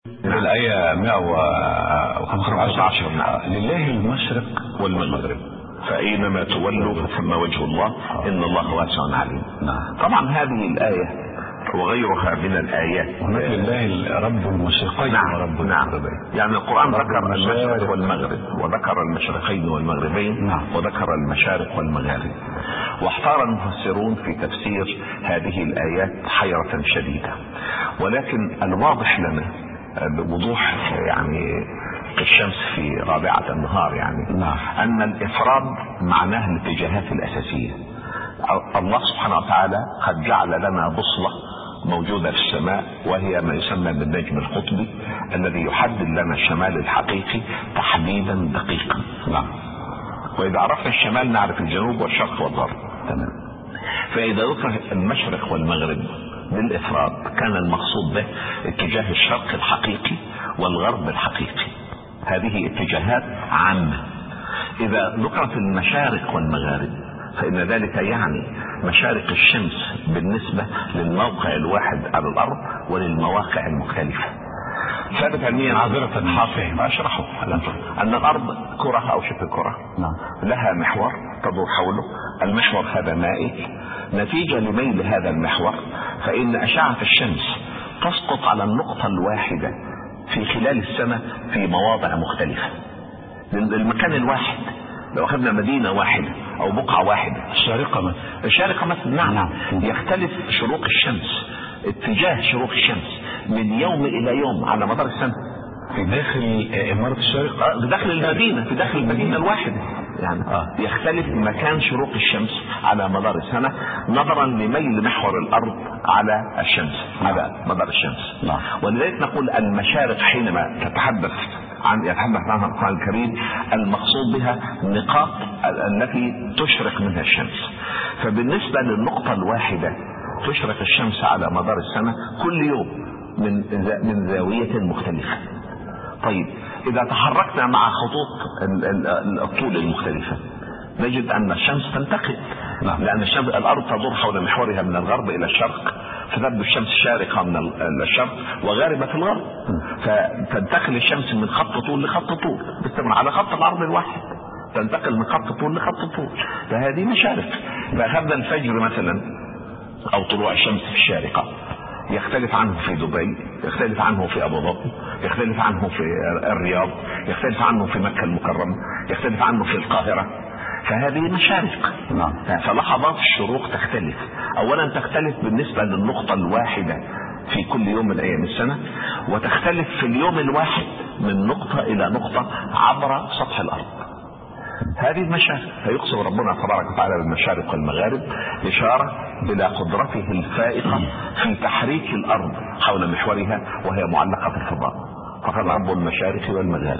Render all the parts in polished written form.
الآية 115 لله المشرق والمغرب فأينما تولوا فثم وجه الله إن الله واسع عليم. طبعا هذه الآية وغيرها من الآيات هناك لله رب المشرقين ورب المغربين. يعني القرآن ذكر المشرق والمغرب وذكر المشرقين والمغربين وذكر المشارق والمغارب، واحتار المفسرون في تفسير هذه الآيات حيرة شديدة، ولكن الواضح لنا بوضوح يعني الشمس في رابعة النهار يعني أن الإفراد معناه الاتجاهات الأساسية. الله سبحانه وتعالى قد جعل لنا بصلة موجودة في السماء، وهي ما يسمى بالنجم القطبي الذي يحدد لنا الشمال الحقيقي تحديدا دقيقا. وإذا عرفنا الشمال نعرف الجنوب والشرق والغرب. فإذا ذكر المشرق والمغرب بالإفراد كان المقصود به اتجاه الشرق الحقيقي والغرب الحقيقي، هذه اتجاهات عامة. إذا ذكرت المشارق والمغارب فإن ذلك يعني مشارق الشمس بالنسبة للموقع الواحد على الأرض وللمواقع المختلفة. ثابت علميا عذرة حافظ أشرحه أن الأرض كرة أو شبه كرة لها محور تدور حوله، المحور هذا مائي، نتيجة لميل هذا المحور فإن أشعة الشمس تسقط على النقطة الواحدة في خلال السنة في مواضع مختلفة. المكان الواحد لو أخذنا مدينة واحدة أو بقعة واحدة الشارقة مثلا نعم يختلف شروق الشمس، اتجاه شروق الشمس من يوم إلى يوم على مدار السنة في داخل إمارة الشارقة، في داخل المدينة، في داخل المدينة الواحدة يعني يختلف مكان شروق الشمس على مدار السنة نظرا لميل محور الأرض على الشمس على مدار الشمس. ولذلك نقول المشارق حينما يتحدث عنها القرآن الكريم المقصود بها النقاط التي تشرق منها الشمس. فبالنسبة للنقطة الواحدة تشرق الشمس على مدار السنة كل يوم من زاوية مختلفة. طيب إذا تحركنا مع خطوط الطول المختلفة نجد أن الشمس تنتقل، لأن الأرض تدور حول محورها من الغرب إلى الشرق، فتبدو الشمس شارقة من الشرق وغاربة في الغرب، فتنتقل الشمس من خط طول لخط طول باستمرار على خط الأرض الواحد، تنتقل من خط طول لخط طول، فهذه مشارق. فأخذنا الفجر مثلا أو طلوع الشمس في الشارقة يختلف عنه في دبي، يختلف عنه في أبو ظبي، يختلف عنه في الرياض، يختلف عنه في مكة المكرمة، يختلف عنه في القاهرة، فهذه مشارق. فلحظات الشروق تختلف، أولا تختلف بالنسبة للنقطة الواحدة في كل يوم من أيام السنة، وتختلف في اليوم الواحد من نقطة إلى نقطة عبر سطح الأرض. هذه المشارق، فيقسم ربنا تبارك وتعالى بالمشارق والمغارب إشارة إلى قدرته الفائقة في تحريك الأرض حول محورها وهي معلقة في الفضاء. فقال رب المشارق والمغارب.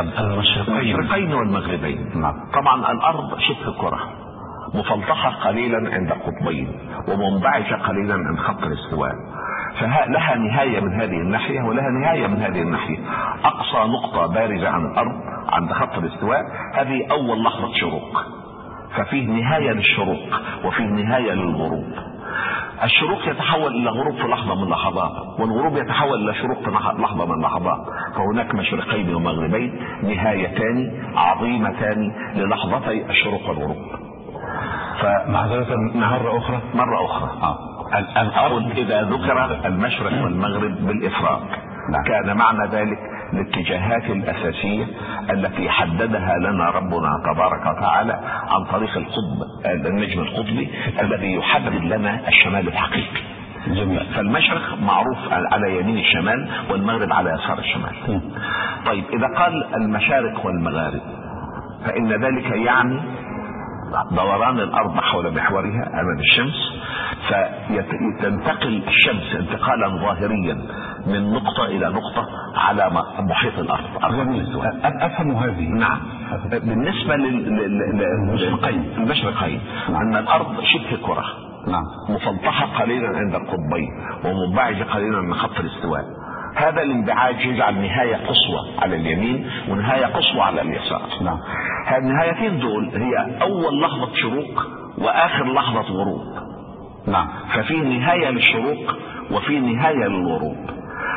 المشرقين والمغربين. طبعا الأرض شبه كرة مفلطحة قليلا عند القطبين ومنبعجة قليلا عند خط الاستواء، فلها نهاية من هذه الناحية ولها نهاية من هذه الناحية. أقصى نقطة بارزة عن الأرض عند خط الاستواء هذه أول لحظة شروق، ففيه نهاية للشروق وفيه نهاية للغروب. الشروق يتحول إلى غروب في لحظة من اللحظات، والغروب يتحول إلى شروق في لحظة من اللحظات. فهناك مشرقين ومغربين نهايتان عظيمتان للحظتي الشروق والغروب. فمعذرة مرة أخرى الأرض إذا ذكر المشرق والمغرب بالإفراد كان معنى ذلك الاتجاهات الأساسية التي حددها لنا ربنا تبارك وتعالى عن طريق النجم القطبي الذي يحدد لنا الشمال الحقيقي. فالمشرق معروف على يمين الشمال والمغرب على يسار الشمال. طيب إذا قال المشارق والمغارب فإن ذلك يعني دوران الأرض حول محورها أمام الشمس، فتنتقل الشمس انتقالا ظاهريا من نقطة إلى نقطة على محيط الأرض. أفهم هذه. نعم. بالنسبة للمشرقين أن الأرض شبه كرة مفلطحة قليلا عند القطبين ومنبعجة قليلا من خط الاستواء. هذا الانبعاج يجعل نهاية قصوى على اليمين ونهاية قصوى على اليسار. هذه النهايتين دول هي أول لحظة شروق وآخر لحظة غروب. ففي نهاية للشروق وفي نهاية للغروب.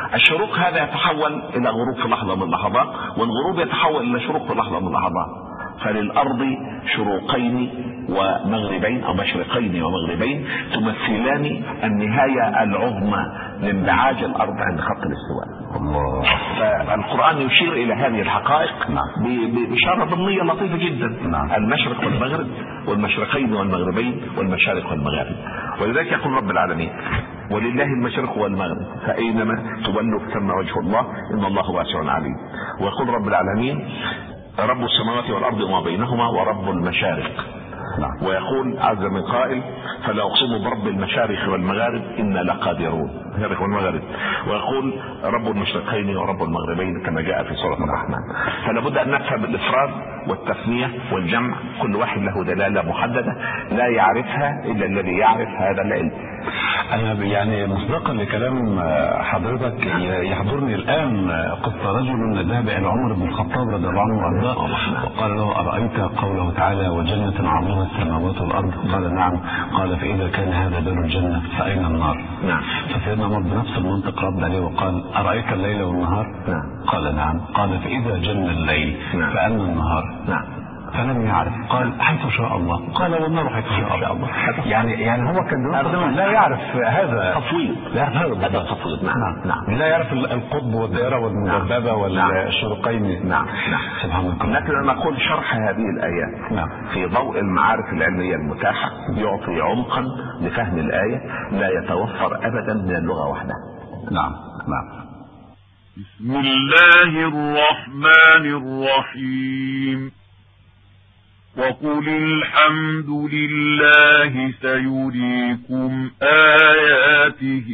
الشروق هذا يتحول الى غروب في لحظة من اللحظات، والغروب يتحول الى شروق في لحظة من اللحظات. فللارض شروقين ومغربين او مشرقين ومغربين تمثلان النهاية العظمى لانبعاج الارض عند خط الاستواء. الله. فالقرآن يشير الى هذه الحقائق بإشارة ضمنية لطيفة جدا. المشرق والمغرب والمشرقين والمغربين والمشارق والمغارب. ولذلك يقول رب العالمين ولله المشرق والمغرب فأينما تولوا ثم وجه الله إن الله واسع عليم. ويقول رب العالمين رب السماوات والأرض وما بينهما ورب المشارق. ويقول عز من قائل فلا أقسم برب المشارق والمغارب إنا لقادرون، المشارق والمغارب. ويقول رب المشرقين ورب المغربين كما جاء في سورة الرحمن. فلا بد أن نفهم الإفراد والتثنية والجمع، كل واحد له دلالة محددة لا يعرفها إلا الذي يعرف هذا العلم. أنا يعني مصداقا لكلام حضرتك يحضرني الآن قصة رجل ذهب إلى عمر بن الخطاب رضي الله عنه وأرضاه وقال له أرأيت قوله تعالى وجنة عرضها السماوات والأرض؟ قال نعم. قال فإذا كان هذا دار الجنة فأين النار؟ نعم. فسيدنا عمر بنفس المنطق رد عليه وقال أرأيت الليل والنهار؟ نعم. قال نعم. قال فإذا جن الليل فأين النهار؟ نعم. فلم يعرف. قال حيث شاء الله. قال والنار حيث شاء الله. يعني هو كان لا يعرف هذا تفويض. هذا تفويض. نعم. لا يعرف القطب والدائرة والمدببة والشرقين. نعم. سبحان الله. لكن أنا أقول شرح هذه الآيات في ضوء المعارف العلمية المتاحة يعطي عمقا لفهم الآية لا يتوفر أبدا من اللغة وحدها. نعم. بسم الله الرحمن الرحيم. وقل الحمد لله سيريكم آياته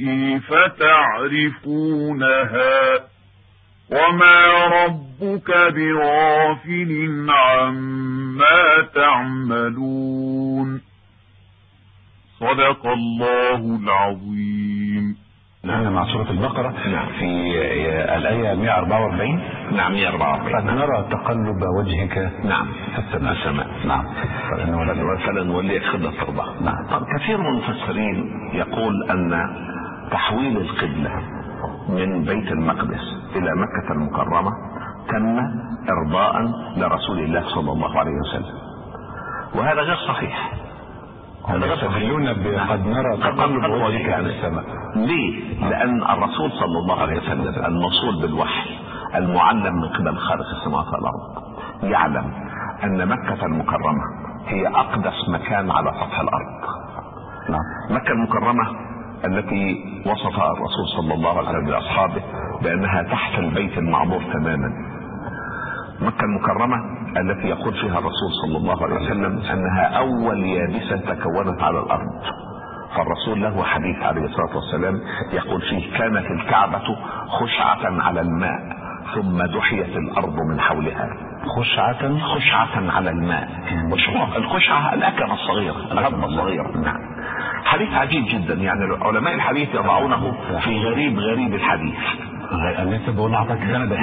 فتعرفونها وما ربك بغافل عما تعملون. صدق الله العظيم. نحن مع سورة البقرة في الآية 144. نعم 144. قد نرى تقلب وجهك في السماء. نعم. فلنوليك خدمة ترضى. طب كثير من المفسرين يقول أن تحويل القبلة من بيت المقدس إلى مكة المكرمة تم إرضاء لرسول الله صلى الله عليه وسلم، وهذا غير صحيح. يستدلون بقد نرى تقلب وجهك في السماء. ليه؟ لأن الرسول صلى الله عليه وسلم الموصول بالوحي المعلم من قبل خالق السماوات والأرض يعلم أن مكة المكرمة هي أقدس مكان على سطح الأرض. مكة المكرمة التي وصفها الرسول صلى الله عليه وسلم لأصحابه بأنها تحت البيت المعمور تماما. مكة المكرمة التي يقول فيها الرسول صلى الله عليه وسلم أنها أول يابسة تكونت على الأرض. فالرسول له حديث عليه الصلاة والسلام يقول فيه كانت الكعبة خشعة على الماء ثم دحيت الأرض من حولها. خشعة على الماء. الخشعة الأكمة الصغيرة، الهضم الصغير. حديث عجيب جدا، يعني علماء الحديث يضعونه في غريب الحديث. لسه بقول لحضرتك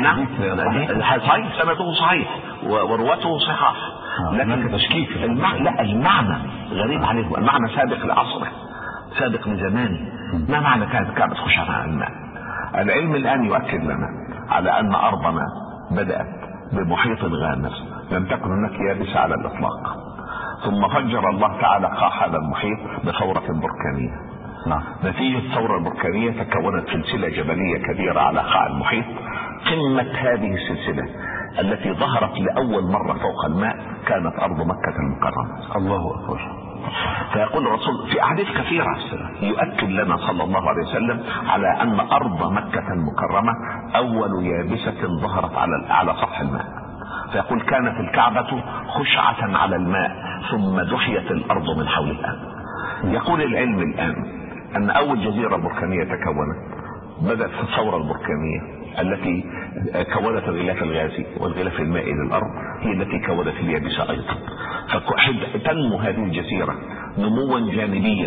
صحيح، سنده صحيح ورواته صحاح، لكن تشكيك المعنى غريب عليه. المعنى سابق لعصره، سابق لزمانه. ما معنى كانت الكعبة خشعة على الماء؟ العلم الآن يؤكد لنا على أن أرضنا بدأت بمحيط غامر، لم تكن هناك يابسة على الإطلاق، ثم فجر الله تعالى قاع هذا المحيط بثورة بركانية. نتيجة الثورة البركانية تكونت سلسلة جبلية كبيرة على قاع المحيط. قمة هذه السلسلة التي ظهرت لأول مرة فوق الماء كانت أرض مكة المكرمة. الله أكبر. فيقول الرسول في أحاديث كثيرة يؤكد لنا صلى الله عليه وسلم على أن أرض مكة المكرمة أول يابسة ظهرت على سطح الماء. فيقول كانت الكعبة خشعة على الماء ثم دحيت الأرض من حولها. يقول العلم الآن أن أول جزيرة بركانية تكونت بدأت في الثورة البركانية التي كونت الغلاف الغازي والغلاف المائي للأرض، هي التي كونت اليابسة أيضا. فتنمو هذه الجزيرة نموا جانبيا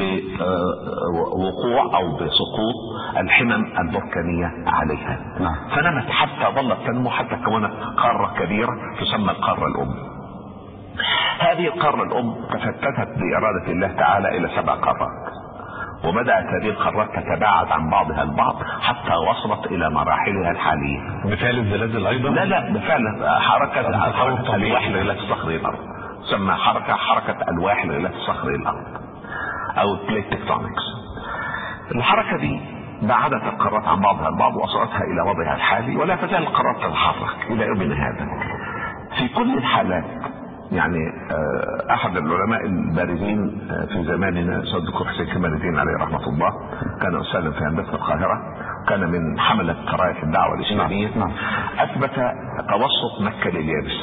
بوقوع أو بسقوط الحمم البركانية عليها. فنمت حتى ظلت تنمو حتى كونت قارة كبيرة تسمى القارة الأم. هذه القارة الأم تفتتت بإرادة الله تعالى إلى 7 قارات، وبدأت هذه القارات تتباعد عن بعضها البعض حتى وصلت إلى مراحلها الحالية. بفعل الزلازل أيضا؟ لا بفعل حركة الألواح لغلاف صخري الأرض، تسمى حركة ألواح لغلاف صخري الأرض أو بليت تكتونكس. الحركة دي بعدت القارات عن بعضها البعض وأصلتها إلى وضعها الحالي، ولا تزال القارات تتحرك إلى يومنا هذا. في كل الحالات يعني احد العلماء البارزين في زماننا استاذ الدكتور حسين كمال الدين عليه رحمه الله، كان استاذا في هندسه القاهره، كان من حمله قراءه الدعوه الاسلاميه. اثبت توسط مكه لليابسه.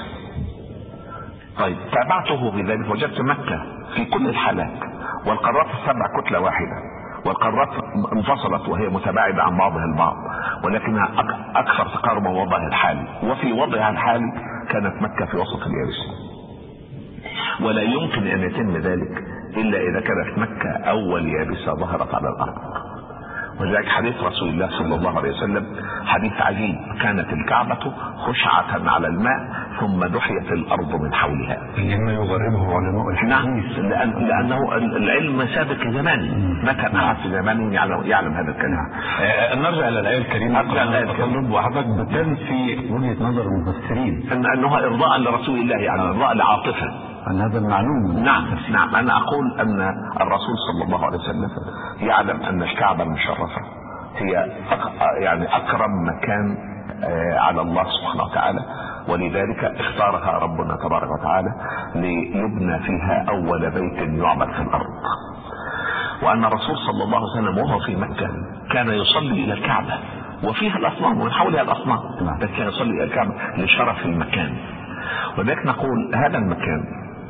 طيب تابعته في ذلك وجدت مكه في كل الحالات والقارات السبع كتله واحده، والقارات انفصلت وهي متباعده عن بعضها البعض، ولكنها اكثر تقاربا من وضعها الحالي، وفي وضعها الحالي كانت مكه في وسط اليابسه. ولا يمكن ان يتم ذلك الا اذا كانت مكة اول يابسة ظهرت على الارض. ولذلك حديث رسول الله صلى الله عليه وسلم حديث عجيب، كانت الكعبة خشعة على الماء ثم دحيت الارض من حولها. لما يغربه علماء الحديث. نعم، لانه العلم سابق زمانه، ما كان احد في زمانه يعلم هذا الكلام. نرجع الى الايه الكريمه. وحضرتك بتنفي وجهه نظر المفسرين انها ارضاء لرسول الله، يعني ارضاء لعاطفه، أن هذا المعلوم. نعم أنا أقول أن الرسول صلى الله عليه وسلم يعلم أن الكعبة المشرفة هي يعني أكرم مكان على الله سبحانه وتعالى، ولذلك اختارها ربنا تبارك وتعالى ليبنى فيها أول بيت يعبد في الأرض. وأن الرسول صلى الله عليه وسلم وهو في مكة كان يصلي إلى الكعبة وفيها الأصنام ومن حولها الأصنام، بس كان يصلي إلى الكعبة لشرف المكان. ولذلك نقول هذا المكان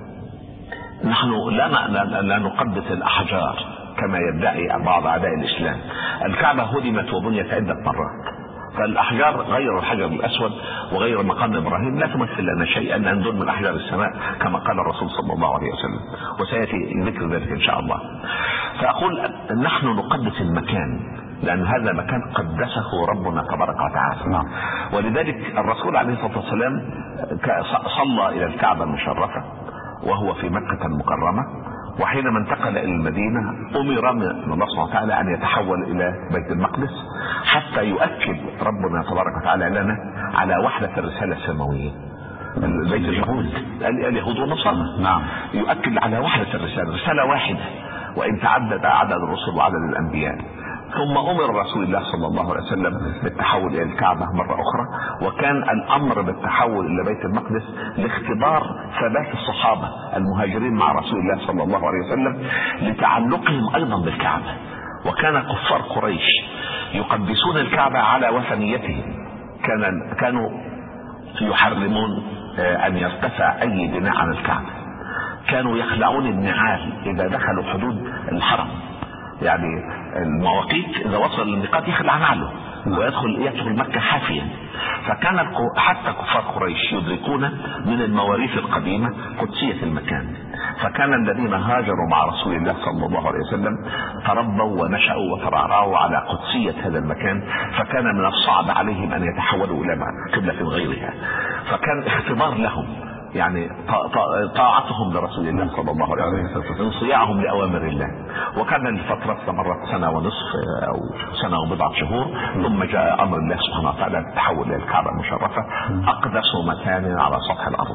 نحن لا نقدس الأحجار كما يدعي بعض أعداء الإسلام. الكعبة هدمت وبنيت عدة مرات، فالأحجار غير الحجر الأسود وغير مقام إبراهيم لا تمثل لنا شيئا، لأن دول من أحجار السماء كما قال الرسول صلى الله عليه وسلم، وسيأتي ذكر ذلك إن شاء الله. فأقول نحن نقدس المكان لأن هذا مكان قدسه ربنا تبارك وتعالى. ولذلك الرسول عليه الصلاة والسلام صلى إلى الكعبة المشرفة وهو في مكة المكرمة، وحينما انتقل إلى المدينة أمر من الله سبحانه وتعالى أن يتحول إلى بيت المقدس حتى يؤكد ربنا تبارك وتعالى لنا على وحدة الرسالة السماوية. بيت اليهود والنصارى يؤكد على وحدة الرسالة، رسالة واحدة وإن تعدد عدد الرسل وعدد الأنبياء. ثم أمر رسول الله صلى الله عليه وسلم بالتحول إلى الكعبة مرة أخرى، وكان الأمر بالتحول إلى بيت المقدس لاختبار ثبات الصحابة المهاجرين مع رسول الله صلى الله عليه وسلم لتعلقهم أيضا بالكعبة. وكان كفار قريش يقدسون الكعبة على وثنيتهم، كانوا يحرمون أن يرتفع أي بناء عن الكعبة، كانوا يخلعون النعال إذا دخلوا حدود الحرم، يعني المواقيت إذا وصل للميقات يخلع نعله ويدخل مكة حافيا. فكان حتى كفار قريش يدركون من المواريث القديمة قدسية المكان، فكان الذين هاجروا مع رسول الله صلى الله عليه وسلم تربوا ونشأوا وترعرعوا على قدسية هذا المكان، فكان من الصعب عليهم أن يتحولوا إلى قبلة غيرها، فكان اختبار لهم يعني طاعتهم لرسول الله صلى الله عليه وسلم، انصياعهم لأوامر الله. وكان الفترة استمرت سنة ونصف أو سنة وبضعة شهور، ثم جاء أمر الله سبحانه وتعالى بالتحول إلى الكعبة المشرفة أقدس مكان على سطح الأرض.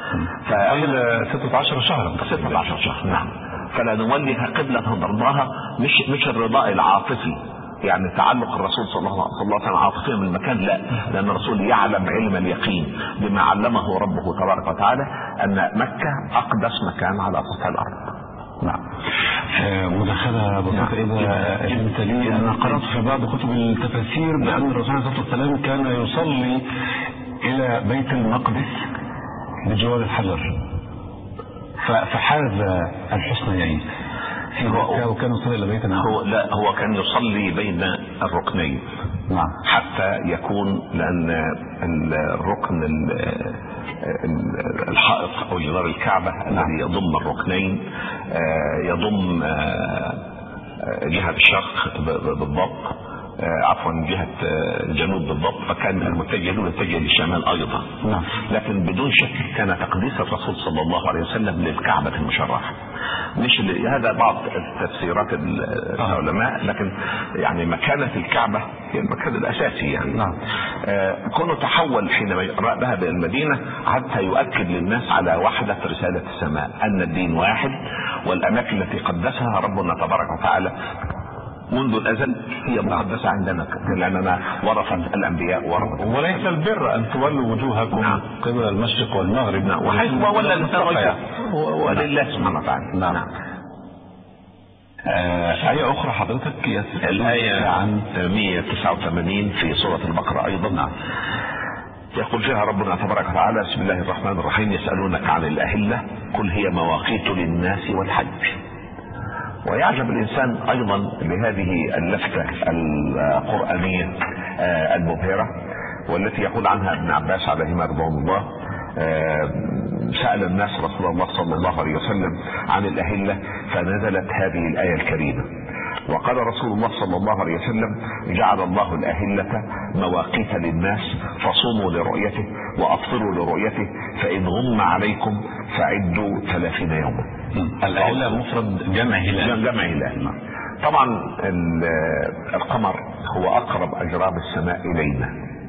فإلى 16 شهرا. 16 شهر نعم. فلا نوليها قبلة نرضاها، مش الرضاء العاطفي يعني تعلق الرسول صلى الله عليه وسلم عاطفيا من المكان، لا، لأن الرسول يعلم علم اليقين بما علمه ربه تبارك وتعالى أن مكة أقدس مكان على سطح الأرض. نعم. مداخلة بسيطة إذا أنت لي، أنا قرأت في بعض كتب التفاسير بأن الرسول عليه الصلاة والسلام كان يصلي إلى بيت المقدس بجوار الحجر فحاز الحسنيين. وكان يصلي إلى بيت هو كان يصلي بين الركنين حتى يكون، لأن الركن الحائط أو جدار الكعبة الذي يضم الركنين يضم جهة الشرق بالضبط عفوا جهة الجنوب بالضبط، فكان المتجه له يتجه للشمال أيضا. لكن بدون شك كان تقديس الرسول صلى الله عليه وسلم للكعبة المشرفة. مش هذا بعض تفسيرات العلماء، لكن يعني مكانة الكعبة هي المكان الأساسي يعني. كونه تحول حينما ذهب إلى المدينة حتى يؤكد للناس على وحدة رسالة السماء، أن الدين واحد، والأماكن التي قدسها ربنا تبارك وتعالى منذ الأزل هي مقدسة عندنا، لأننا ورثة الأنبياء وليس البر أن تولوا وجوهكم قبل المشرق والمغرب، وحيث ولا الإنسان ولله سبحانه وتعالى. آية أخرى حضرتك الآية عن 189 في سورة البقرة أيضا. يقول فيها ربنا تبارك وتعالى: بسم الله الرحمن الرحيم، يسألونك عن الأهلة قل هي مواقيت للناس والحج. ويعجب الإنسان أيضا لهذه اللفتة القرآنية المبهرة، والتي يقول عنها ابن عباس عليهما رضوان الله: سأل الناس رسول الله صلى الله عليه وسلم عن الأهلة فنزلت هذه الآية الكريمة. وقال رسول الله صلى الله عليه وسلم: جعل الله الأهلة مواقيت للناس فصوموا لرؤيته وأفطروا لرؤيته، فإن غم عليكم فعدوا 30 يوما. الأهلة مفرد جمع هلال. جمع هلال. طبعا القمر هو أقرب أجرام السماء إلينا،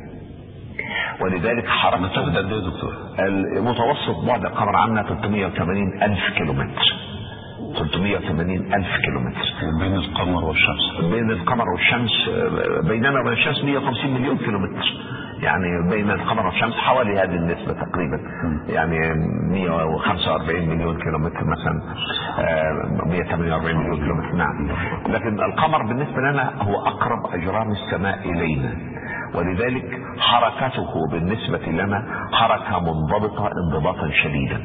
ولذلك حركة مسافة قد ايه يا دكتور؟ المتوسط بعد القمر عنا 380,000 كيلومتر. 380,000 كيلومتر بين القمر والشمس. بين القمر والشمس بيننا وبين الشمس 150 مليون كيلومتر. يعني بين القمر والشمس حوالي هذه النسبة تقريبا، يعني 145 مليون كيلومتر مثلا، 148 مليون كيلومتر. نعم. لكن القمر بالنسبة لنا هو أقرب أجرام السماء إلينا، ولذلك حركته بالنسبة لنا حركة منضبطة انضباطا شديدا.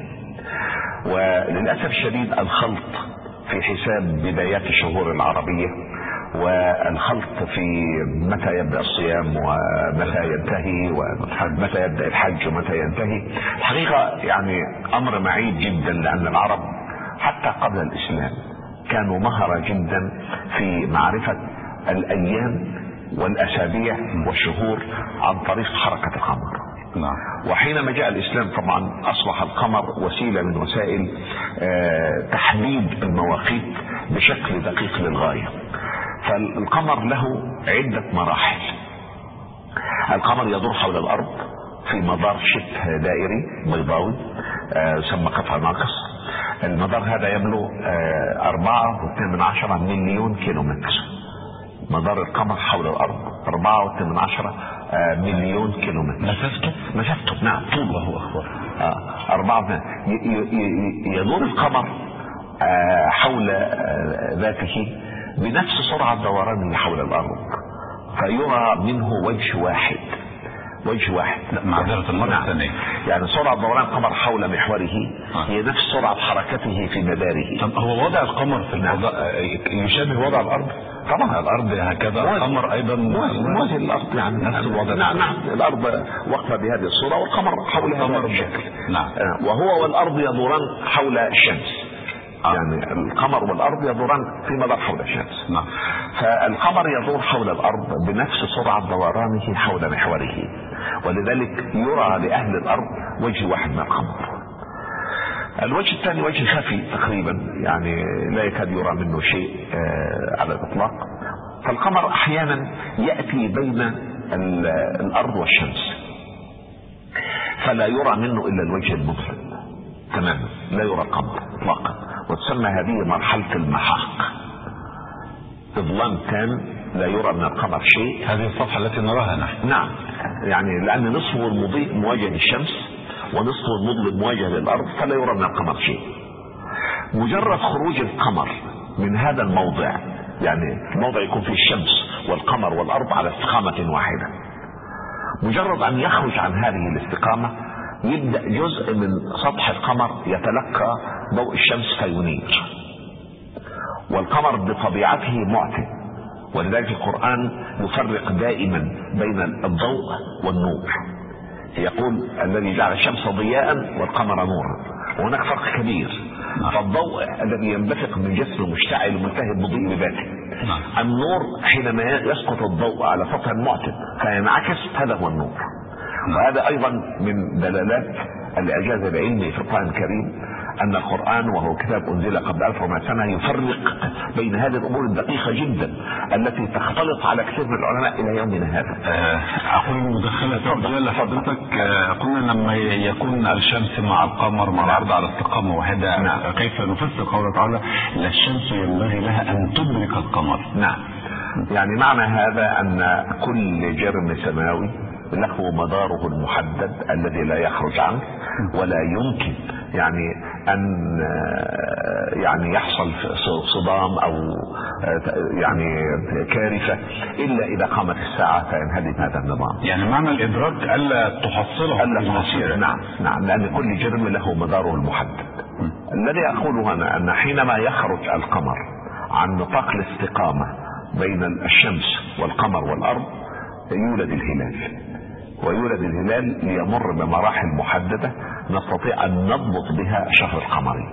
وللأسف الشديد الخلط في حساب بدايات الشهور العربية، والخلط في متى يبدأ الصيام ومتى ينتهي، ومتى يبدأ الحج ومتى ينتهي، الحقيقة يعني أمر معيب جدا، لأن العرب حتى قبل الإسلام كانوا مهرة جدا في معرفة الأيام والأسابيع والشهور عن طريق حركة القمر. وحينما جاء الإسلام طبعا أصبح القمر وسيلة من وسائل تحديد المواقيت بشكل دقيق للغاية. فالقمر له عدة مراحل. القمر يدور حول الأرض في مدار شبه دائري بيضاوي يسمى قطع ناقص. المدار هذا يبلغ 4.2 مليون كيلومتر. مدار القمر حول الأرض 4.2 مليون كيلومتر. مسافته نعم طوله هو أخبار 4. يدور القمر حول ذاته بنفس سرعة دورانه حول الأرض، فيرى منه وجه واحد. معذرة المرة الثانية، يعني سرعة دوران القمر حول محوره هي نفس سرعة حركته في مداره. طب هو وضع القمر في الفضاء يشابه وضع الأرض؟ طبعا الأرض هكذا، القمر أيضا موازي الأرض، يعني نفس الوضع. نعم الأرض واقفة بهذه الصورة والقمر حول هذا الشكل. نعم. وهو والأرض يدوران حول الشمس. يعني القمر والأرض يدوران في مدار حول الشمس. نعم. فالقمر يدور حول الأرض بنفس سرعة دورانه حول محوره، ولذلك يرى لأهل الأرض وجه واحد من القمر. الوجه الثاني وجه خفي تقريبا، يعني لا يكاد يرى منه شيء على الإطلاق. فالقمر أحيانا يأتي بين الأرض والشمس، فلا يرى منه إلا الوجه المظلم تماما، لا يرى القمر إطلاقا، وتسمى هذه مرحلة المحاق. إظلام تام، لا يرى من القمر شيء. هذه الصفحة التي نراها نحن. نعم، يعني لأن نصفه المضيء مواجه للشمس ونصفه المظلم مواجه للأرض، فلا يرى من القمر شيء. مجرد خروج القمر من هذا الموضع، يعني الموضع يكون فيه الشمس والقمر والأرض على استقامة واحدة، مجرد أن يخرج عن هذه الاستقامة يبدأ جزء من سطح القمر يتلقى ضوء الشمس فينير. والقمر بطبيعته معتم، ولذلك القرآن يفرق دائما بين الضوء والنور، يقول الذي جعل الشمس ضياء والقمر نورا. وهناك فرق كبير. فالضوء الذي ينبثق من جسم مشتعل ملتهب بضوء بذاته. النور حينما يسقط الضوء على سطح معتم فينعكس، هذا هو النور. وهذا ايضا من دلالات الاعجاز العلمي في القرآن الكريم، ان القرآن وهو كتاب انزل قبل 1400 سنة يفرق بين هذه الامور الدقيقة جدا التي تختلط على كثير من العلماء الى يومنا هذا. اقول مدخلة تفضل لحضرتك. قلنا لما يكون الشمس مع القمر مع الارض على استقامة واحدة، كيف نفسر قوله تعالى لا الشمس ينبغي لها ان تدرك القمر؟ نعم، يعني معنى هذا ان كل جرم سماوي له مداره المحدد الذي لا يخرج عنه، ولا يمكن يعني ان يحصل صدام او يعني كارثة الا اذا قامت الساعة فينهدم هذا النظام. يعني معنى الادراك الا تحصله المصير. نعم، لان كل جرم له مداره المحدد. الذي اقوله انا ان حينما يخرج القمر عن نطاق الاستقامة بين الشمس والقمر والارض يولد الهلال، ويولد الهلال ليمر بمراحل محددة نستطيع أن نضبط بها الشهر القمري.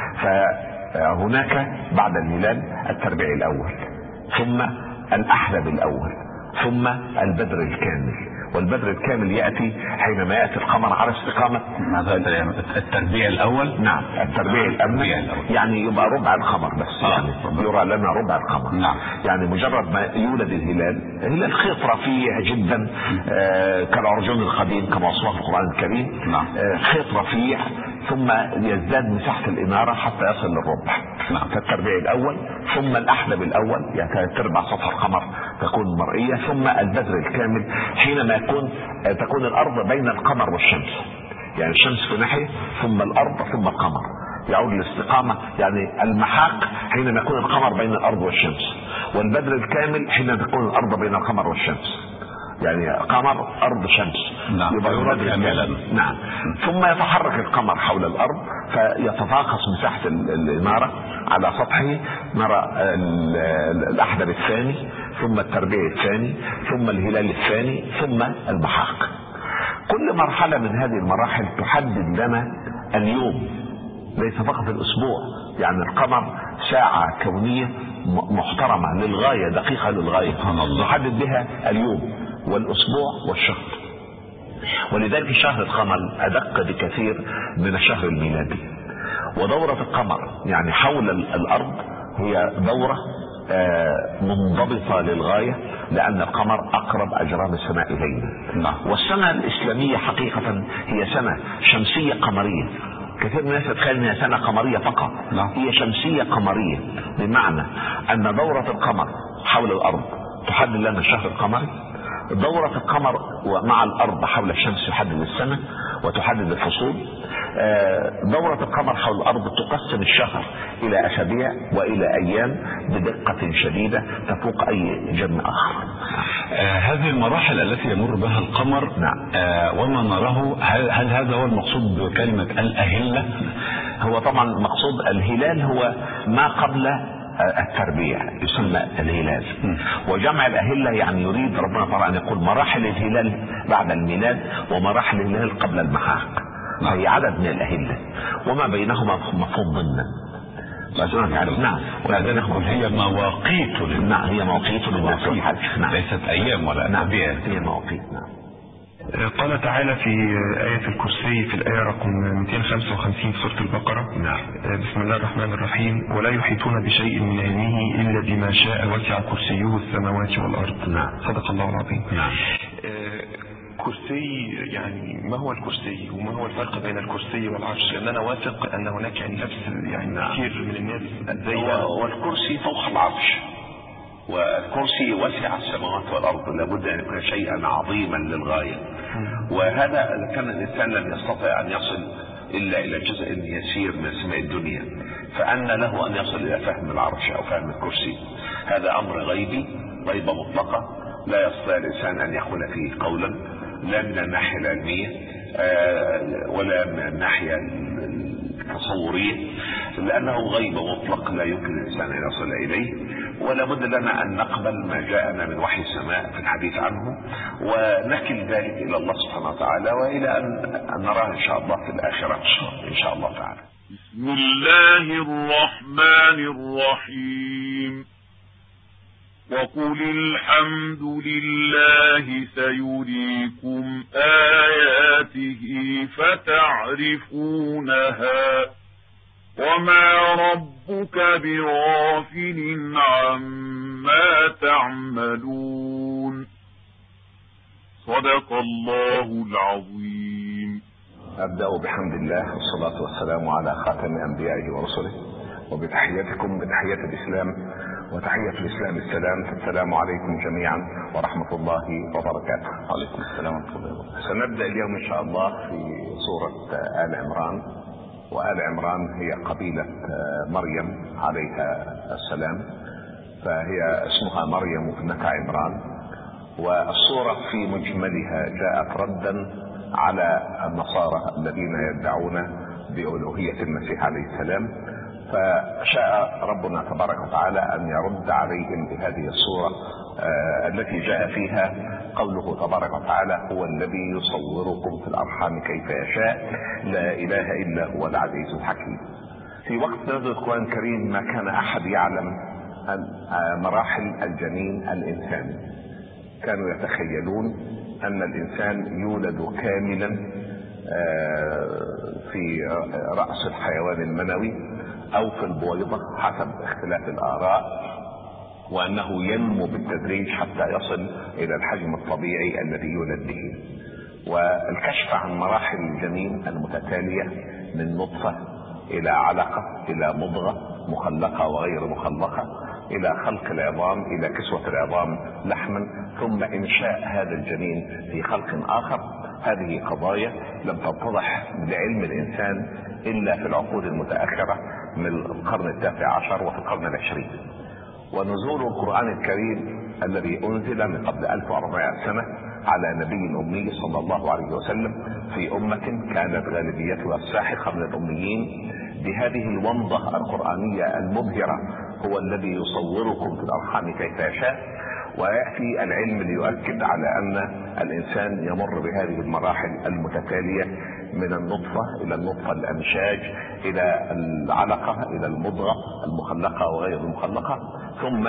فهناك بعد الهلال التربيع الأول، ثم الأحلب الأول، ثم البدر الكامل. والبدر الكامل يأتي حينما يأتي القمر على استقامة التربيع الأول. نعم، التربيع الأول يعني يبقى ربع القمر بس، يعني يرى لنا ربع القمر. نعم. يعني مجرد ما يولد الهلال خيط رفيع جدا كالعرجون القديم كما وصفه القرآن الكريم. نعم. خيط رفيع ثم يزداد مساحة الإنارة حتى يصل للربع. نعم. فالتربيع الأول، ثم الأحلب الأول يعني تربع سطح القمر تكون مرئية، ثم البدر الكامل حينما تكون الأرض بين القمر والشمس. يعني الشمس في ناحية ثم الأرض ثم القمر، يعود الاستقامة. يعني المحاق حينما يكون القمر بين الأرض والشمس، والبدر الكامل حينما تكون الأرض بين القمر والشمس. يعني قمر أرض شمس. نعم. نعم. ثم يتحرك القمر حول الأرض فيتناقص مساحة الإنارة على سطحه، نرى الأحدب الثاني، ثم التربيع الثاني، ثم الهلال الثاني، ثم المحاق. كل مرحلة من هذه المراحل تحدد لنا اليوم، ليس فقط الأسبوع. يعني القمر ساعة كونية محترمة للغاية، دقيقة للغاية، نحدد بها اليوم والأسبوع والشهر. ولذلك شهر القمر أدق بكثير من الشهر الميلادي. ودورة القمر يعني حول الأرض هي دورة منضبطة للغاية، لأن القمر أقرب أجرام السماء إلينا. والسنة الإسلامية حقيقة هي سنة شمسية قمرية. كثير من الناس يتخيل انها سنة قمرية فقط. هي شمسية قمرية، بمعنى أن دورة القمر حول الأرض تحدد لنا الشهر القمري. دورة القمر مع الأرض حول الشمس تحدد السنة وتحدد الفصول. دورة القمر حول الأرض تقسم الشهر إلى أسابيع وإلى أيام بدقة شديدة تفوق أي جرم آخر. هذه المراحل التي يمر بها القمر. نعم. وما نراه، هل هذا هو المقصود بكلمة الأهلة؟ هو طبعا مقصود الهلال هو ما قبل التربيع يسمى الهلال. وجمع الأهلة يعني يريد ربنا طبعا أن يقول مراحل الهلال بعد الميلاد ومراحل الهلال قبل المحاق. هي عدد من الأهلة وما بينهما مفهوم ضمنا. نعم. ولكن هي مواقيت. نعم، هي مواقيت للناس والحج. ليست أيام ولا أسابيع. هي مواقيت. نعم. قال تعالى في آية الكرسي في الآية رقم 255 في سورة البقرة. نعم. بسم الله الرحمن الرحيم: ولا يحيطون بشيء من علمه إلا بما شاء وسع كرسيه السماوات والأرض. نعم. صدق الله العظيم. نعم. كرسي، يعني ما هو الكرسي وما هو الفرق بين الكرسي والعرش؟ لأن أنا واثق أن هناك نفس كثير من الناس والكرسي فوق العرش، والكرسي وسع السماوات والأرض، لابد أن يكون شيئا عظيما للغاية. وهذا كان الإنسان لم يستطع أن يصل إلا إلى جزء يسير من سماء الدنيا، فأن له أن يصل إلى فهم العرش أو فهم الكرسي. هذا أمر غيبي، غيبة مطلقة، لا يستطيع الإنسان أن يقول فيه قولا، لا من الناحية العلمية ولا من الناحية التصورية، لأنه غيب مطلق لا يمكن الإنسان أن يصل إليه. ولا بد لنا أن نقبل ما جاءنا من وحي السماء في الحديث عنه، ونكل ذلك إلى الله سبحانه وتعالى، وإلى أن نراه إن شاء الله في الآخرة إن شاء الله تعالى. بسم الله الرحمن الرحيم وقل الحمد لله سيريكم آياته فتعرفونها وما ربك بغافل عما تعملون صدق الله العظيم. أبدأ بحمد الله والصلاة والسلام على خاتم أنبيائه ورسله وبتحياتكم بتحية الإسلام وتحية الإسلام السلام. فالسلام عليكم جميعا ورحمة الله وبركاته. وعليكم السلام ورحمة الله وبركاته. سنبدأ اليوم إن شاء الله في سورة آل عمران. وآل عمران هي قبيلة مريم عليها السلام، فهي اسمها مريم ابنة عمران. والسورة في مجملها جاءت ردا على النصارى الذين يدعون بألوهية المسيح عليه السلام، فشاء ربنا تبارك وتعالى أن يرد عليهم بهذه السورة التي جاء فيها قوله تبارك وتعالى هو الذي يصوركم في الأرحام كيف يشاء لا إله إلا هو العزيز الحكيم. في وقت نزول القرآن الكريم ما كان أحد يعلم مراحل الجنين الإنساني. كانوا يتخيلون أن الإنسان يولد كاملا في رأس الحيوان المنوي أو في البويضة حسب اختلاف الآراء، وأنه ينمو بالتدريج حتى يصل إلى الحجم الطبيعي الذي يولد به. والكشف عن مراحل الجنين المتتالية من نطفة إلى علقة إلى مضغة مخلقة وغير مخلقة إلى خلق العظام إلى كسوة العظام لحما ثم إنشاء هذا الجنين في خلق آخر، هذه قضايا لم تتضح لعلم الإنسان إلا في العقود المتأخرة من القرن التاسع عشر وفي القرن العشرين. ونزول القرآن الكريم الذي أنزل من قبل 1400 سنة على نبي أمي صلى الله عليه وسلم في أمة كانت غالبيتها الساحقة من الأميين بهذه الومضة القرآنية المبهرة هو الذي يصوركم في الأرحام كيف يشاء. ويأتي العلم ليؤكد على أن الإنسان يمر بهذه المراحل المتتالية من النطفة إلى النطفة الأمشاج إلى العلقة إلى المضغة المخلقة وغير المخلقة، ثم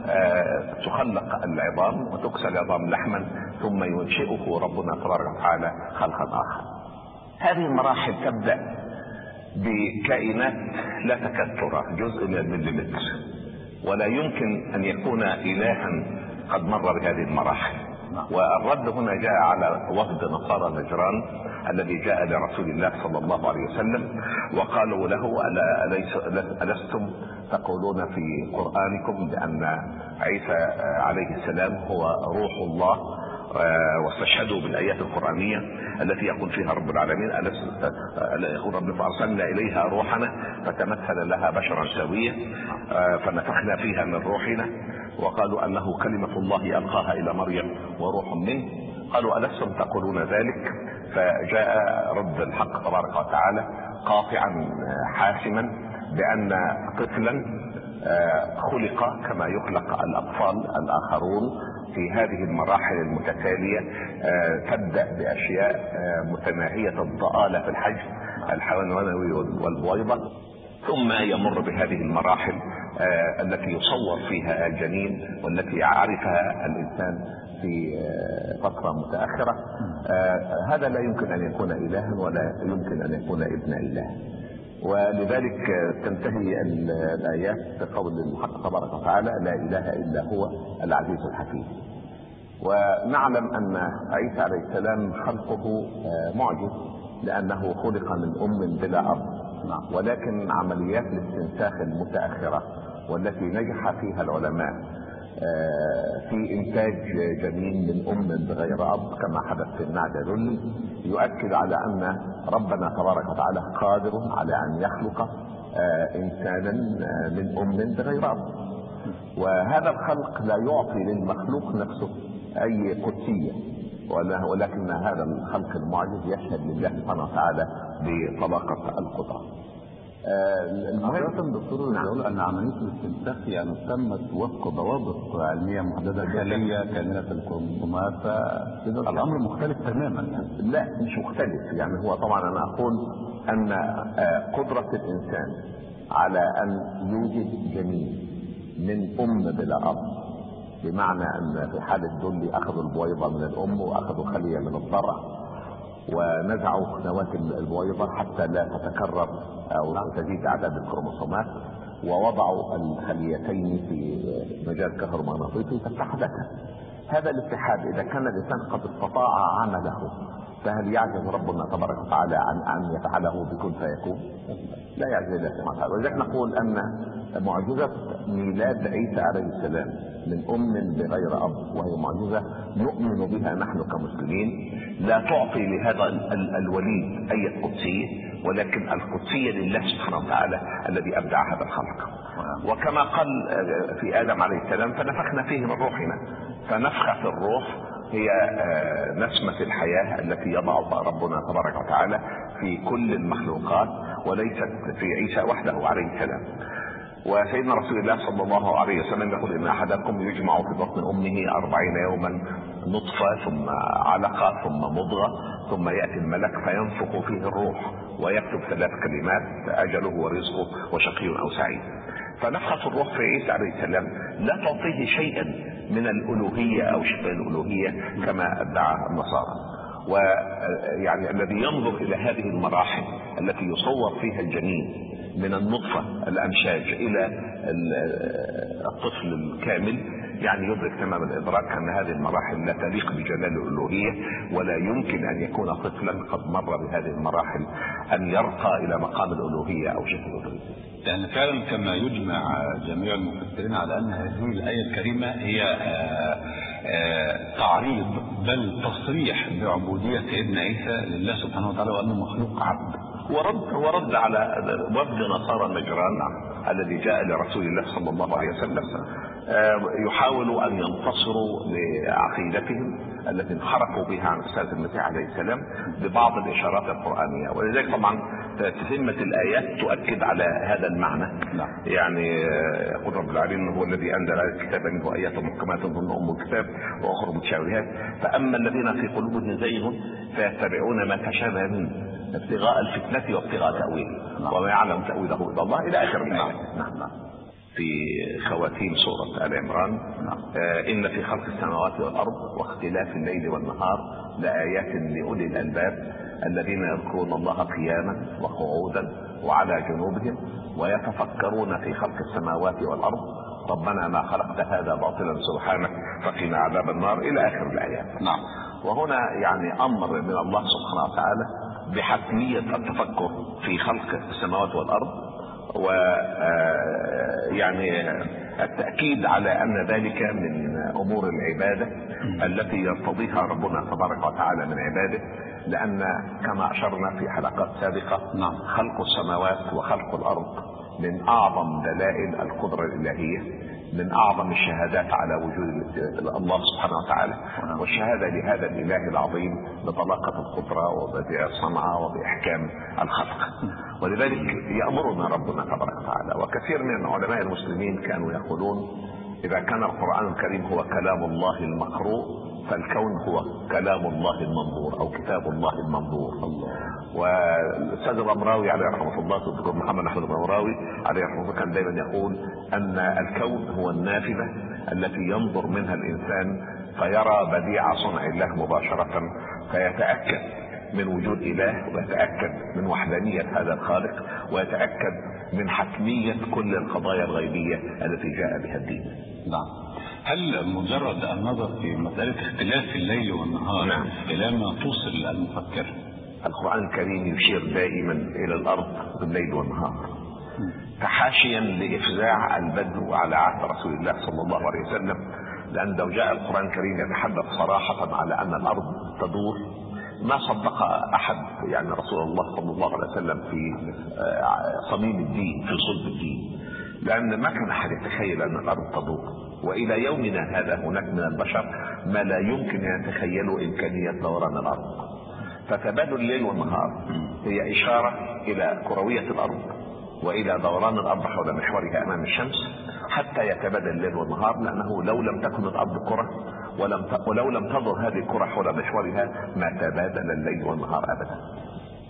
تخلق العظام وتكسى العظام لحما ثم ينشئه ربنا تبارك وتعالى خلقا آخر. هذه المراحل تبدأ بكائنات لا تكاد ترى جزء من المليمتر، ولا يمكن أن يكون إلها قد مر بهذه المراحل. والرد هنا جاء على وفد نصارى نجران الذي جاء لرسول الله صلى الله عليه وسلم وقالوا له ألستم تقولون في قرآنكم بأن عيسى عليه السلام هو روح الله، واستشهدوا بالآيات القرآنية التي يقول فيها رب العالمين يقول رب فأرسلنا إليها روحنا فتمثل لها بشرا سويا فنفخنا فيها من روحنا، وقالوا أنه كلمة الله ألقاها إلى مريم وروح منه. قالوا ألستم تقولون ذلك؟ فجاء رد الحق تبارك وتعالى قاطعا حاسما بأن طفلا خلق كما يخلق الأطفال الآخرون في هذه المراحل المتتالية، تبدأ بأشياء متناهية الضآلة في الحجم الحيوان المنوي والبويضة، ثم يمر بهذه المراحل التي يصور فيها الجنين والتي عرفها الإنسان في فترة متأخرة. هذا لا يمكن أن يكون إلها ولا يمكن أن يكون ابن إله، ولذلك تنتهي الآيات بقول الحق تبارك وتعالى لا إله إلا هو العزيز الحكيم. ونعلم أن عيسى عليه السلام خلقه معجز لأنه خلق من أم بلا أب، ولكن عمليات الاستنساخ المتأخرة والتي نجح فيها العلماء في إنتاج جنين من أم بغير أب كما حدث في النعجة يؤكد على أن ربنا تبارك وتعالى قادر على أن يخلق إنسانا من أم بغير أب. وهذا الخلق لا يعطي للمخلوق نفسه أي قدسية، ولكن هذا الخلق المعجز يشهد لله سبحانه وتعالى بطبقة القدرة. المهم دكتور يقول ان عمليه الاستنساخ يعني تمت وفق ضوابط علميه محدده جاليه كامله الكروموسومات، فاذا الامر مختلف تماما. لا مش مختلف، يعني هو طبعا انا اقول أن قدرة الإنسان على أن يوجد جنين من بلا أب، بمعنى أن في حالة دول أخذوا البويضة من الأم وأخذوا خلية من الضرع ونزعوا نواة البويضة حتى لا تتكرر أو تزيد عدد الكروموسومات، ووضعوا الخليتين في مجال كهرومغناطيسي فاتحدتا. هذا الاتحاد إذا كان الإنسان قد استطاع عمله، فهل يعجز ربنا تبارك وتعالى عن أن يفعله بكن فيكون؟ لا يعجز الله سبحانه وتعالى. ولذلك نقول أن معجزة ميلاد عيسى عليه السلام من بغير أب، وهي معجزة نؤمن بها نحن كمسلمين، لا تعطي لهذا الوليد أي قدسية، ولكن القدسية لله سبحانه وتعالى الذي أبدع هذا الخلق. وكما قال في آدم عليه السلام فنفخنا فيه من روحنا، فنفخة في الروح هي نسمة الحياة التي يضعها ربنا تبارك وتعالى في كل المخلوقات، وليست في عيسى وحده عليه السلام. وسيدنا رسول الله صلى الله عليه وسلم يقول إن أحدكم يجمع في بطن أمه 40 يوما نطفة ثم علقة ثم مضغة، ثم يأتي الملك فينفخ فيه الروح ويكتب 3 كلمات: أجله ورزقه وشقي أو سعيد. فنفخة الروح في عيسى عليه السلام لا تعطيه شيئا من الألوهية أو شبه الألوهية كما ادعى النصارى. ويعني الذي ينظر إلى هذه المراحل التي يصور فيها الجنين من النطفة الأمشاج إلى الطفل الكامل يعني يدرك تمام الإدراك أن هذه المراحل لا تليق بجلال الألوهية، ولا يمكن أن يكون طفلا قد مر بهذه المراحل أن يرقى إلى مقام الألوهية أو شبه الألوهية. يعني فعلا كما يجمع جميع المفسرين على أن هذه الآية الكريمة هي تعريض بل تصريح بعبودية سيدنا عيسى لله سبحانه وتعالى وأنه مخلوق عبد، ورد على وفد نصارى نجران الذي جاء لرسول الله صلى الله عليه وسلم يحاولوا أن ينتصروا لعقيدتهم التي انحرفوا بها عن رسالة المسيح عليه السلام ببعض الإشارات القرآنية. ولذلك طبعا تتمة الآيات تؤكد على هذا المعنى. يعني يقول رب العالمين هو الذي أنزل على الكتاب منه آيات محكمات ضمن أم الكتاب وأخرى متشابهات، فأما الذين في قلوبهم زيغ فيتبعون ما تشابه منه ابتغاء الفتنة وابتغاء تأويله وما يعلم تأويله إلا الله إلى آخر الآية. في خواتيم سورة آل عمران إن في خلق السماوات والأرض واختلاف الليل والنهار لآيات لأولي الألباب الذين يذكرون الله قياما وقعودا وعلى جنوبهم ويتفكرون في خلق السماوات والأرض ربنا ما خلقت هذا باطلا سبحانك فقنا عذاب النار إلى آخر الآيات. وهنا يعني أمر من الله سبحانه وتعالى بحتمية التفكر في خلق السماوات والأرض، ويعني التأكيد على أن ذلك من أمور العبادة التي يرتضيها ربنا تبارك وتعالى من عباده، لأن كما أشرنا في حلقات سابقة خلق السماوات وخلق الأرض من أعظم دلائل القدرة الإلهية، من أعظم الشهادات على وجود الله سبحانه وتعالى، والشهادة لهذا الإله العظيم بطلاقة القدرة وبديع الصنعة وبإحكام الخلق. ولذلك يأمرنا ربنا تبارك وتعالى. وكثير من علماء المسلمين كانوا يقولون إذا كان القرآن الكريم هو كلام الله المقروء فالكون هو كلام الله المنظور أو كتاب الله المنظور. والأستاذ الغمراوي عليه رحمة الله الدكتور محمد أحمد الغمراوي عليه رحمة الله كان دائما يقول أن الكون هو النافذة التي ينظر منها الإنسان فيرى بديع صنع الله مباشرة، فيتأكد من وجود إله ويتأكد من وحدانية هذا الخالق ويتأكد من حتمية كل القضايا الغيبية التي جاء بها الدين. هل مجرد النظر في مسألة اختلاف الليل والنهار إلى ما توصل المفكر؟ القرآن الكريم يشير دائما إلى الأرض بالليل والنهار تحاشيا لإفزاع البدو على عهد رسول الله صلى الله عليه وسلم، لأن لو جاء القرآن الكريم يتحدث صراحة على أن الأرض تدور ما صدق أحد يعني رسول الله صلى الله عليه وسلم في صميم الدين في صلب الدين، لأن ما كان أحد يتخيل أن الأرض تدور. وإلى يومنا هذا هناك من البشر ما لا يمكن أن يتخيلوا إمكانية دوران الأرض. فتبادل الليل والنهار هي إشارة إلى كروية الأرض وإلى دوران الأرض حول محورها أمام الشمس حتى يتبادل الليل والنهار، لأنه لو لم تكن الأرض كرة ولو لم تدور هذه الكرة حول محورها ما تبادل الليل والنهار أبدا.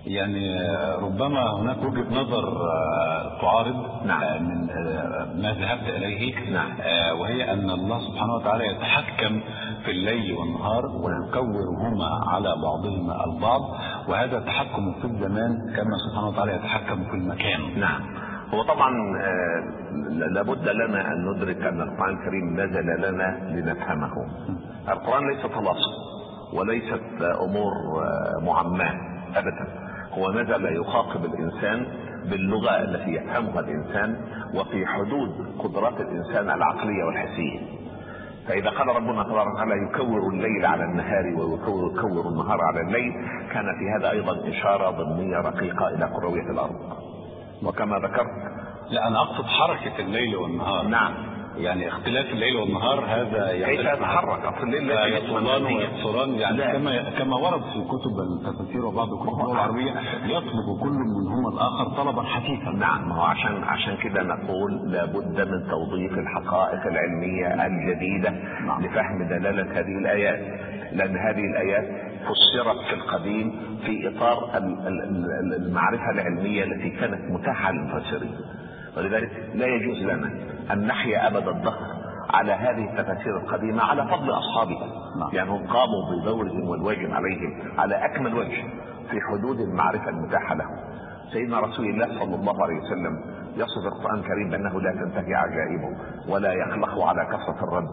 يعني ربما هناك وجهة نظر تعارض من ما ذهبت إليه، وهي أن الله سبحانه وتعالى يتحكم في الليل والنهار ويكورهما على بعضهما البعض، وهذا تحكم في الزمان كما سبحانه وتعالى يتحكم في المكان. نعم. هو طبعا لابد لنا أن ندرك أن القرآن الكريم نزل لنا لنفهمه. القرآن ليس طلاسم وليست أمور معماة أبدا، هو نزل يخاطب الإنسان باللغة التي يفهمها الإنسان وفي حدود قدرات الإنسان العقلية والحسية. فإذا قال ربنا تبارك وتعالى يكور الليل على النهار ويكور النهار على الليل، كان في هذا أيضا إشارة ضمنية رقيقة إلى كروية الأرض. وكما ذكرت، لا أنا أقصد حركة الليل والنهار. نعم، يعني اختلاف الليل والنهار هذا كيف يتحرك؟ أصل الليل يطولان ويقصران، يعني كما ورد في كتب التفاسير وبعض كتب اللغة العربية يطلب كل منهما الآخر طلبا حثيثا. نعم، ما هو عشان كده نقول لابد من توظيف الحقائق العلمية الجديدة لفهم دلالة هذه الآيات، لأن هذه الآيات فسرت في القديم في إطار المعرفة العلمية التي كانت متاحة للمفسرين، ولذلك لا يجوز لنا أن نحيا أبد الدهر على هذه التفاسير القديمة على فضل أصحابها. يعني هم قاموا بدورهم والواجب عليهم على أكمل وجه في حدود المعرفة المتاحة لهم. سيدنا رسول الله صلى الله عليه وسلم يصف القرآن الكريم بأنه لا تنتهي عجائبه ولا يخلق على كثرة الرد.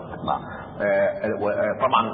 طبعا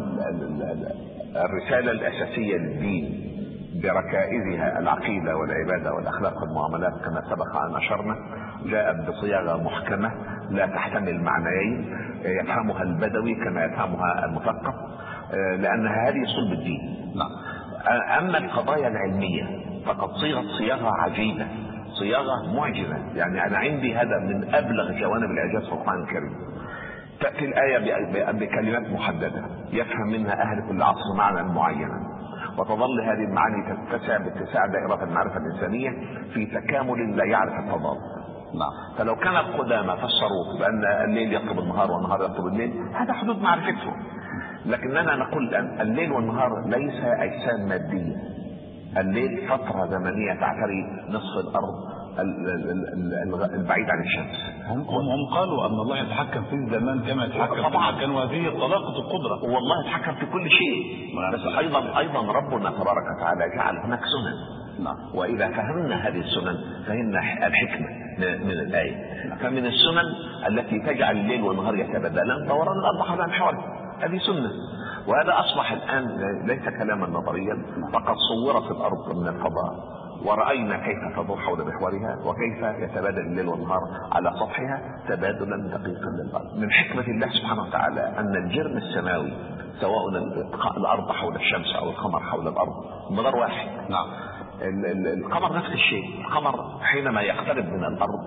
الرسالة الأساسية للدين بركائزها العقيدة والعبادة والأخلاق والمعاملات كما سبق أن أشرنا جاءت بصياغة محكمة لا تحتمل معنيين يفهمها البدوي كما يفهمها المثقف، لأنها هذه صلب الدين. أما القضايا العلمية فقد صيغت صياغة عجيبة، صياغة معجزة. يعني أنا عندي هذا من أبلغ جوانب الإعجاز في القرآن الكريم. تأتي الآية بكلمات محددة يفهم منها أهل كل عصر معنى معينا، وتظل هذه المعاني تتسع باتساع دائرة المعرفة الإنسانية في تكامل لا يعرف التضاد. فلو كان القدامى فسروا بأن الليل يطلب النهار والنهار يطلب الليل، هذا حدود معرفتهم. لكننا نقول أن الليل والنهار ليس أجسام مادية. الليل فترة زمنية تعتري نصف الأرض البعيد عن الشمس. هم قالوا أن الله يتحكم في الزمان كما يتحكم في المكان، وهذه طلاقة القدرة. والله يتحكم في كل شيء، بس أيضا ربنا تبارك وتعالى جعل هناك سنن. وإذا فهمنا هذه السنن فهمنا الحكمة من الآية. فمن السنن التي تجعل الليل والنهار يتبادلان دوران الأرض حول محوره، هذه سنة. وهذا أصبح الآن ليس كلاما نظريا، فقد صورت الأرض من الفضاء ورأينا كيف تدور حول محورها وكيف يتبادل الليل والنهار على سطحها تبادلا دقيقا للأرض. من حكمة الله سبحانه وتعالى أن الجرم السماوي سواء الأرض حول الشمس أو القمر حول الأرض مدار واحد. القمر نفس الشيء. القمر حينما يقترب من الأرض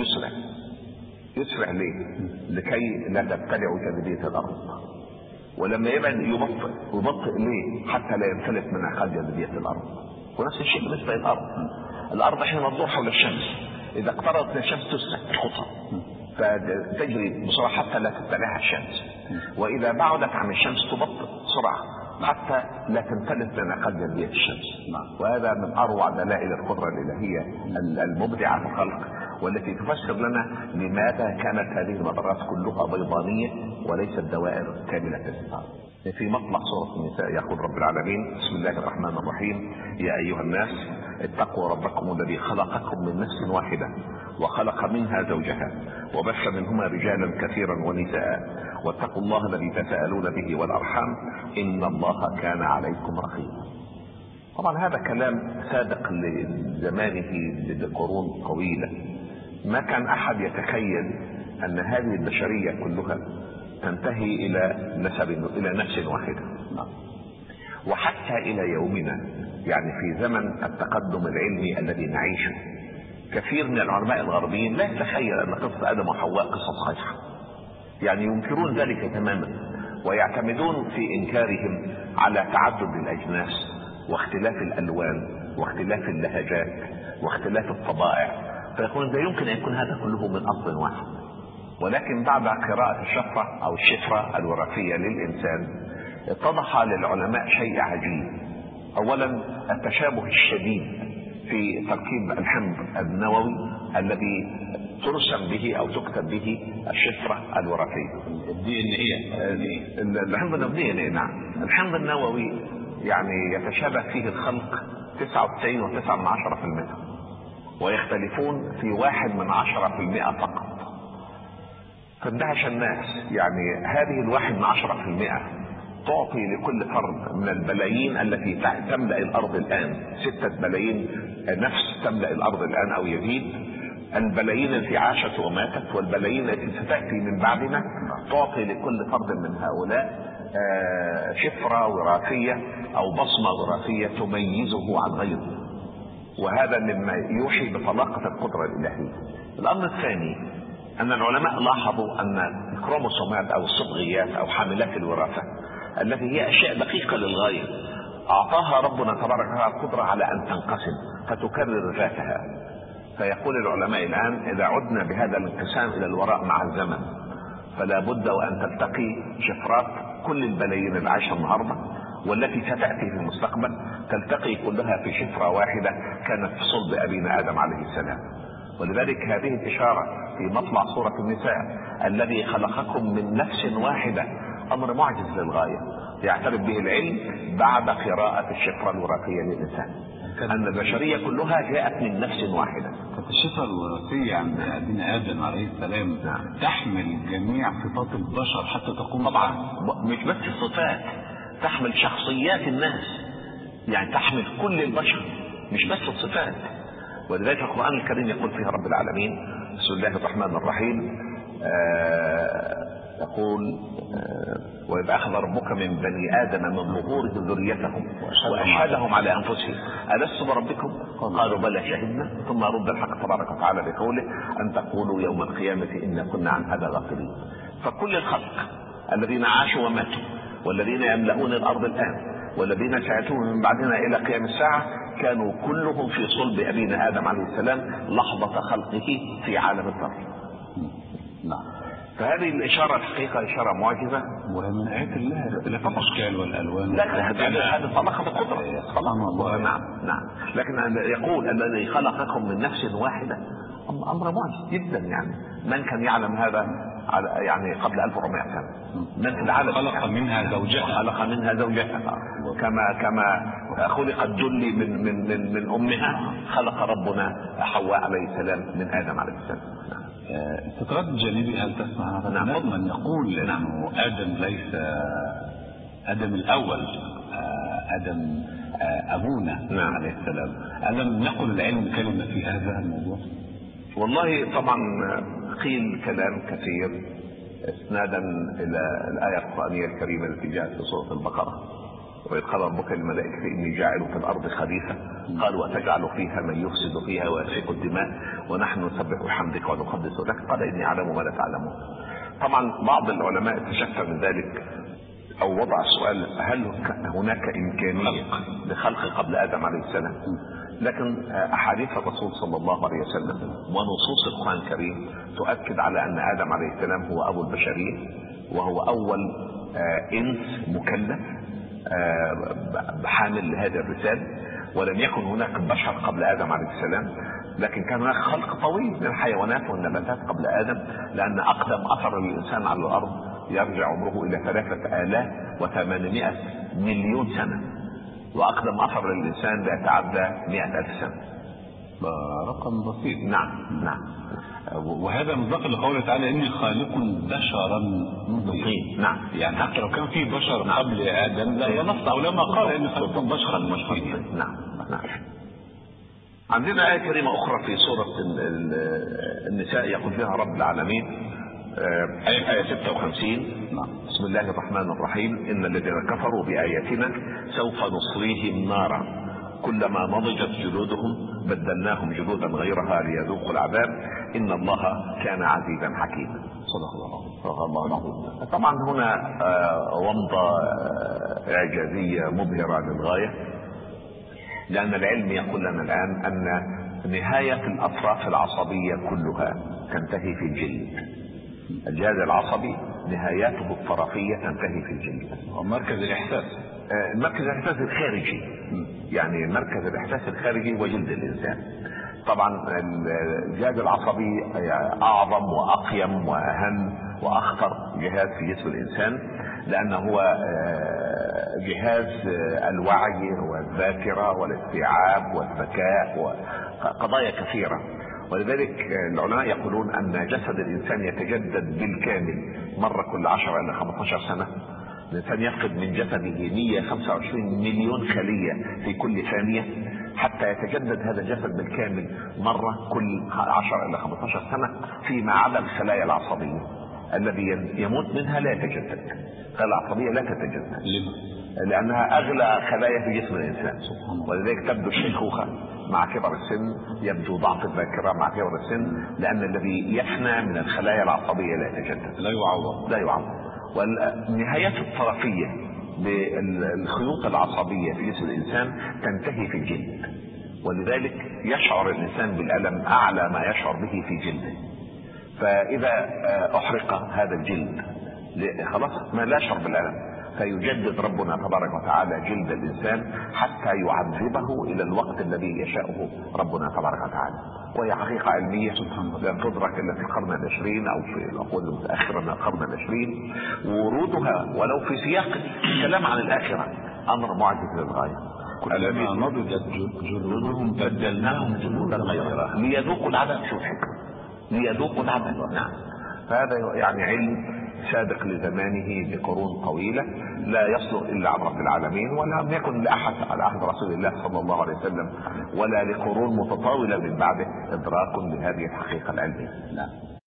يسرع ليه؟ لكي لا تبتلع جاذبية الأرض. ولما يبعد يبطئ ليه؟ حتى لا ينفلت من عقال جاذبية الأرض. ونفس الشيء بالنسبة للأرض. الأرض حينما تدور حول الشمس إذا اقتربت من الشمس تسرع الخطى فتجري بسرعة حتى لا تبتلعها الشمس، وإذا بعدت عن الشمس تبطئ بسرعة حتى لا تنفلت من عقال جاذبية الشمس. وهذا من أروع دلائل القدرة الإلهية المبدعة في الخلق، والتي تفسر لنا لماذا كانت هذه المجرات كلها بيضانية وليست دوائر كاملة الستار. في مطلع سورة النساء يقول رب العالمين: بسم الله الرحمن الرحيم، يا أيها الناس اتقوا ربكم الذي خلقكم من نفس واحدة وخلق منها زوجها وبث منهما رجالا كثيرا ونساء واتقوا الله الذي تساءلون به والأرحام إن الله كان عليكم رقيبا. طبعا هذا كلام سابق لزمانه بقرون طويلة. ما كان أحد يتخيل أن هذه البشرية كلها تنتهي إلى نفس واحدة. وحتى إلى يومنا، يعني في زمن التقدم العلمي الذي نعيشه، كثير من العلماء الغربيين لا يتخيل أن قصة آدم وحواء قصة صحيحة. يعني ينكرون ذلك تماما، ويعتمدون في إنكارهم على تعدد الأجناس واختلاف الألوان واختلاف اللهجات واختلاف الطبائع، فيقولون لا يمكن أن يكون هذا كله من أصل واحد. ولكن بعد قراءة الشفرة أو الشفرة الوراثية للإنسان اتضح للعلماء شيء عجيب. اولا التشابه الشديد في تركيب الحمض النووي الذي ترسم به او تكتب به الشفرة الوراثية. الحمض النووي. نعم. الحمض النووي يعني يتشابه فيه الخلق 99.9% ويختلفون في 1/10% فقط. فاندهش الناس، يعني هذه 1/10% تعطي لكل فرد من البلايين التي تملأ الأرض الآن 6 بلايين نفس تملأ الأرض الآن أو يزيد، البلايين التي عاشت وماتت والبلايين التي ستأتي من بعدنا، تعطي لكل فرد من هؤلاء شفرة وراثية أو بصمة وراثية تميزه عن غيره، وهذا مما يوحي بطلاقة القدرة الإلهية. الأمر الثاني أن العلماء لاحظوا أن الكروموسومات أو الصبغيات أو حاملات الوراثة التي هي أشياء دقيقة للغاية أعطاها ربنا تبارك وتعالى القدرة على أن تنقسم فتكرر ذاتها. فيقول العلماء الآن إذا عدنا بهذا الانقسام إلى الوراء مع الزمن فلا بد وأن تلتقي شفرات كل البلايين اللي عايشة النهارده والتي ستأتي في المستقبل، تلتقي كلها في شفرة واحدة كانت في صلب أبينا آدم عليه السلام. ولذلك هذه الإشارة في مطلع سورة النساء الذي خلقكم من نفس واحدة أمر معجز للغاية يعترف به العلم بعد قراءة الشفرة الوراثية للإنسان، أن البشرية كلها جاءت من نفس واحدة. الشفرة الوراثية عند أبينا آدم عليه السلام تحمل جميع صفات البشر حتى تقوم. طبعا مش بس الصفات، تحمل شخصيات الناس، يعني تحمل كل البشر مش بس الصفات. ولذلك القرآن الكريم يقول فيها رب العالمين بسم الله الرحمن الرحيم يقول وإذ أخذ ربك من بني آدم من ظهورهم ذريتهم وأشهدهم على أنفسهم ألست بربكم قالوا بلى شهدنا ثم رد الحق تبارك وتعالى بقوله أن تقولوا يوم القيامة إنا كنا عن هذا غافلين. فكل الخلق الذين عاشوا وماتوا والذين يملؤون الأرض الآن والذين سيأتون من بعدنا إلى قيام الساعة كانوا كلهم في صلب أبينا آدم عليه السلام لحظة خلقه في عالم الذر. نعم. فهذه الإشارة الحقيقة إشارة معجزة ومن آيات الله اختلاف الأشكال والألوان. لا هذا طلقة القدرة سبحان الله. نعم. لكن يقول الذي خلقكم من نفس واحدة أمر معجز جدا، يعني من كان يعلم هذا يعني قبل 1400 سنة؟ من في العالم خلق منها زوجها كما خلق الجلي من أمها خلق ربنا حواء عليه السلام من آدم عليه السلام. استطراد الجانبي هل تسمع هذا؟ نعم. من يقول أنه آدم ليس آدم الأول، آدم أبونا نعم. عليه السلام. ألم نقل العلم كلمة في هذا الموضوع؟ والله طبعا قيل كلام كثير اسنادا إلى الآية القرآنية الكريمة التي جاءت في سورة البقرة وإذ قال ربك للملائكة إني جاعل في الأرض خليفة قالوا أتجعل فيها من يفسد فيها ويسفك الدماء ونحن نسبح بحمدك ونقدس لك قال إني أعلم ما لا تعلمون. طبعا بعض العلماء تشكى من ذلك أو وضع السؤال هل هناك إمكانية لخلق قبل آدم عليه السلام؟ لكن أحاديث الرسول صلى الله عليه وسلم ونصوص القرآن الكريم تؤكد على أن آدم عليه السلام هو أبو البشرية وهو أول إنس مكلف بحامل لهذا الرسالة، ولم يكن هناك بشر قبل آدم عليه السلام، لكن كان هناك خلق طويل من الحيوانات والنباتات قبل آدم، لأن أقدم أثر للإنسان على الأرض يرجع عمره إلى 3800 مليون سنة، وأقدم أثر للإنسان لا يتعدى 100,000 سنة. رقم بسيط. نعم. وهذا مصداق لقوله تعالى إني خالق بشرا من طين. نعم. يعني حتى لو كان في بشر قبل آدم لا نص أو لما قال إني خالق بشرا من طين. نعم. عندنا آية كريمة أخرى في سورة النساء يقول فيها رب العالمين آية 56 بسم الله الرحمن الرحيم إن الذين كفروا بآياتنا سوف نصليهم نارا كلما نضجت جلودهم بدلناهم جلودا غيرها ليذوقوا العذاب إن الله كان عزيزا حكيما. صدق الله العظيم. طبعا هنا ومضة إعجازية مبهرة للغاية، لأن العلم يقول لنا الآن أن نهاية الأطراف العصبية كلها تنتهي في الجلد. الجهاز العصبي نهاياته الطرفية تنتهي في الجلد، ومركز الإحساس. مركز الاحساس الخارجي، يعني مركز الاحساس الخارجي وجلد الانسان. طبعا الجهاز العصبي اعظم واقيم واهم واخطر جهاز في جسم الانسان، لانه هو جهاز الوعي والذاكره والاستيعاب والذكاء وقضايا كثيره. ولذلك العلماء يقولون ان جسد الانسان يتجدد بالكامل مره كل 10 الى 15 سنه. الانسان يفقد من جسده 125 مليون خليه في كل ثانيه حتى يتجدد هذا الجسد بالكامل مرة كل 10 إلى 15 سنة، فيما عدا الخلايا العصبية الذي يموت منها لا يتجدد. الخلايا العصبية لا تتجدد لأنها أغلى خلايا في جسم الإنسان، ولذلك تبدو الشيخوخة مع كبر السن، يبدو ضعف الذاكرة مع كبر السن، لأن الذي يفنى من الخلايا العصبية لا يتجدد، لا يعوض. والنهايات الطرفية بالخيوط العصبية في جسم الإنسان تنتهي في الجلد، ولذلك يشعر الإنسان بالألم أعلى ما يشعر به في جلده. فإذا أحرق هذا الجلد خلاص ما لا يشعر بالألم، فيجدد ربنا تبارك وتعالى جلد الإنسان حتى يعذبه إلى الوقت الذي يشاءه ربنا تبارك وتعالى. وهي حقيقة علمية لم تدرك إلا في القرن العشرين أو في العقود المتأخرة من القرن العشرين، وورودها ولو في سياق الكلام عن الآخرة أمر معجز للغاية. كلما نضجت جلودهم بدلناهم جلودا غيرها ليذوقوا العذاب. شوف حكمة، ليذوقوا العذاب. نعم، فهذا يعني علم سابق لزمانه بقرون طويلة لا يصلح إلا عن رب العالمين، ولم يكن لأحد على عهد رسول الله صلى الله عليه وسلم ولا لقرون متطاولة من بعده إدراك لهذه الحقيقة العلمية.